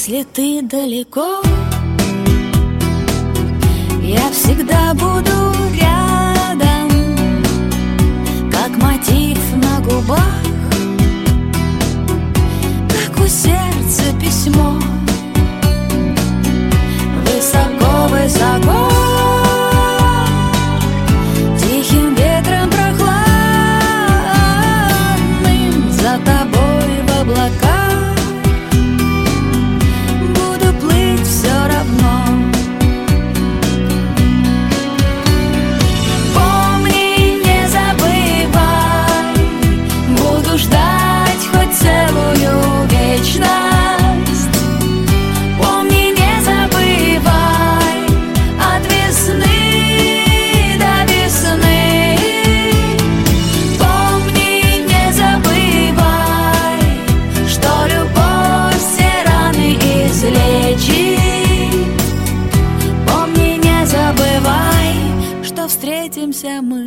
Если ты далеко, я всегда буду рядом, как мотив на губах, как у сердца письмо. Высоко-высоко, тихим ветром прохладным, за тобой в облаках буду плыть все равно. Помни, не забывай, буду ждать хоть целую вечность. Помни, не забывай, от весны до весны. Помни, не забывай, что любовь все раны излечит. Помни, не забывай, что встретимся мы.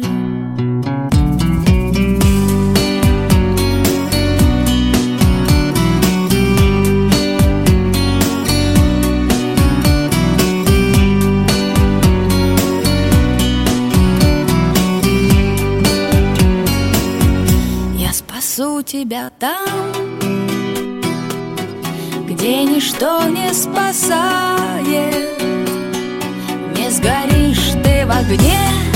Спасу тебя там, где ничто не спасает. Не сгоришь ты в огне,